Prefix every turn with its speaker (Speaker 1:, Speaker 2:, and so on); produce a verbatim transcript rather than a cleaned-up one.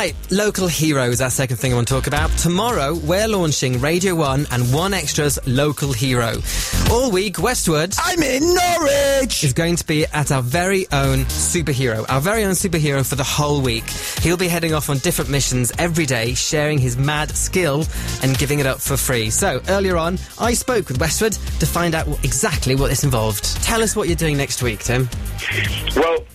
Speaker 1: Right, local heroes, our second thing I want to talk about. Tomorrow, we're launching Radio one and One Extra's Local Hero. All week, Westwood...
Speaker 2: I'm in Norwich!
Speaker 1: ...is going to be at our very own superhero. Our very own superhero for the whole week. He'll be heading off on different missions every day, sharing his mad skill and giving it up for free. So, earlier on, I spoke with Westwood to find out exactly what this involved. Tell us what you're doing next week, Tim.
Speaker 3: Well,